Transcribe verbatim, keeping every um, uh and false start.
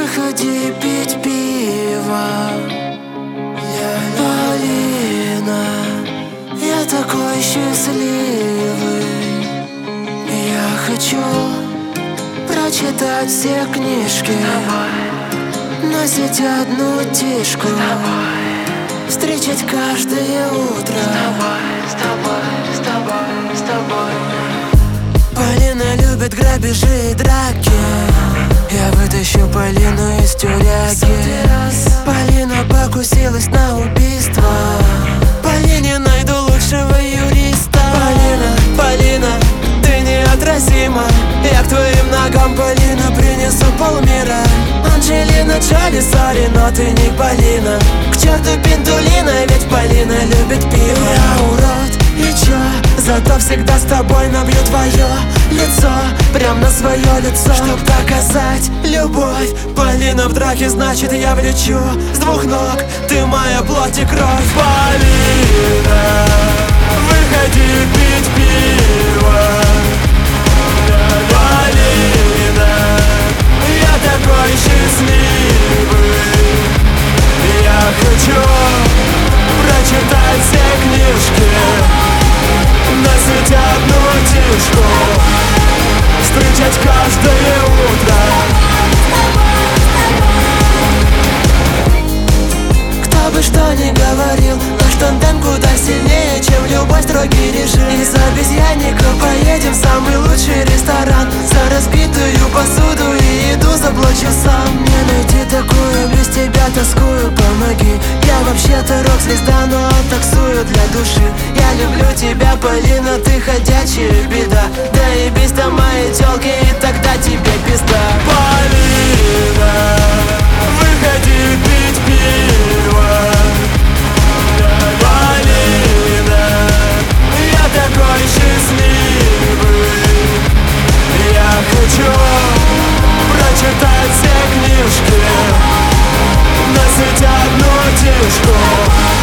выходи пить пиво. Полина, я такой счастливый. Я хочу прочитать все книжки, носить одну тишку, встречать каждое утро. С тобой, с тобой, с тобой. Полина любит грабежи и драки. Я вытащу Полину из тюряги. Полина покусилась на убийство. Полине найду лучшего юриста. Полина, Полина, ты неотразима. Я к твоим ногам, Полина, принесу полмира. Анджелина Джоли, сори, но ты не Полина. К черту Пинтулина, ведь Полина любит пиво. Я урод, и чё? Зато всегда с тобой набью твое лицо, прям на свое лицо, чтоб доказать любовь. Полина в драке, значит я влечу с двух ног. Ты моя плоть и кровь. Полина, выходи пить пиво. Полина, я такой счастливый. Я хочу прочитать все книжки, носить одну тишку, встречать каждое утро. Кто бы что ни говорил, наш тандем куда сильнее, чем любой строгий режим. Из обезьянника поедем в самый лучший ресторан. За разбитую посуду и еду заплачу сам. Мне найти такую, без тебя тоскую, помоги. Я вообще-то рок-звезда, но таксую для души. Я люблю тебя, Полина, ты ходячая беда. Да и без там моей тёлки, и тогда тебе пизда. Полина, выходи пить пиво. Полина, я такой счастливый. Я хочу прочитать все книжки, носить одну тишку,